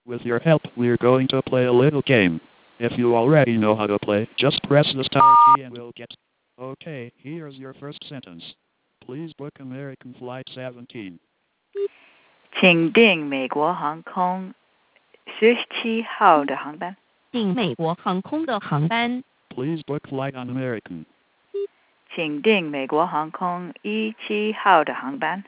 With your help, we're going to play a little game. If you already know how to play, just press the star key and we'll get... Okay, here's your first sentence. Please book American Flight 17. 请订美国航空17号的航班。 订美国航空的航班。 Please book flight on American. 请订美国航空17号的航班。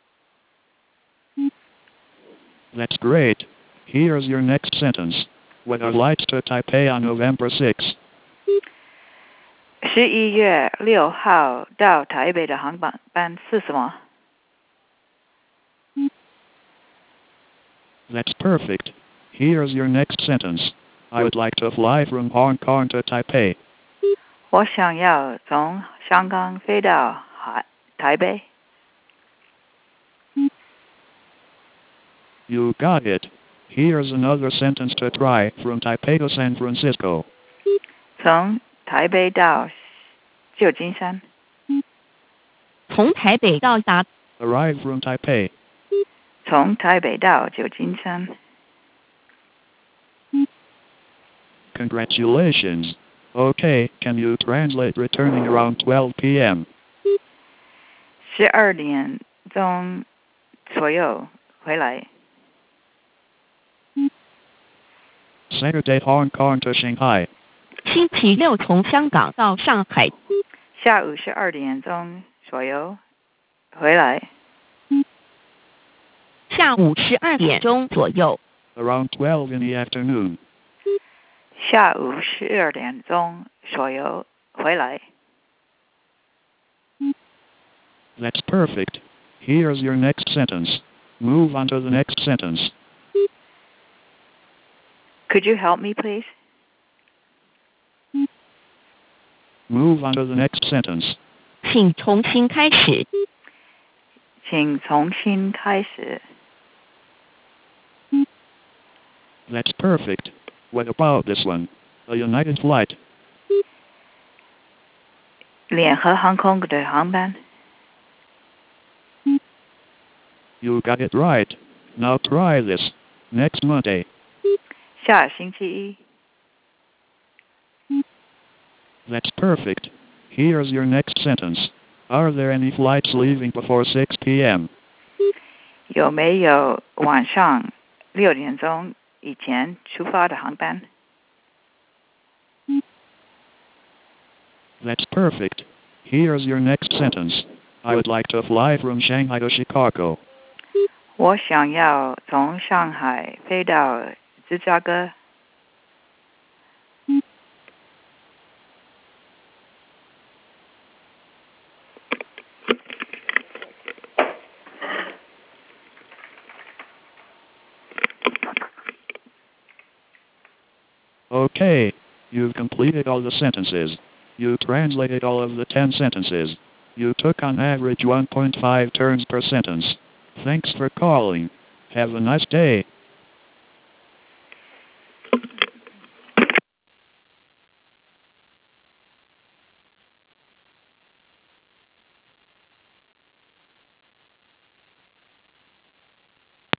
That's great. Here's your next sentence. When are flights to Taipei on November 6? 11月6号到台北的航班是什么？ That's perfect. Here's your next sentence. I would like to fly from Hong Kong to Taipei. 我想要从香港飞到台北。 You got it. Here's another sentence to try. From Taipei to San Francisco. 从台北到旧金山。 从台北到达。 Arrive from Taipei. 从台北到旧金山。 Congratulations. Okay, can you translate returning around 12 p.m.? 12点钟左右回来。 Saturday, Hong Kong to Shanghai. 星期六从香港到上海。 下午12点钟左右回来。 下午12点钟左右。 Around 12 in the afternoon. 下午12点钟左右回来。 That's perfect. Here's your next sentence. Move on to the next sentence. Could you help me, please? Move on to the next sentence. 请重新开始。 请重新开始。 That's perfect. What about this one? A United flight. 联合航空的航班。 You got it right. Now try this. Next Monday. 下星期一。 That's perfect. Here's your next sentence. Are there any flights leaving before 6 p.m.? 有没有晚上6点钟以前出发的航班？ That's perfect. Here's your next sentence. I would like to fly from Shanghai to Chicago. 我想要从上海飞到芝加哥。 Okay, you've completed all the sentences. You translated all of the 10 sentences. You took on average 1.5 turns per sentence. Thanks for calling. Have a nice day.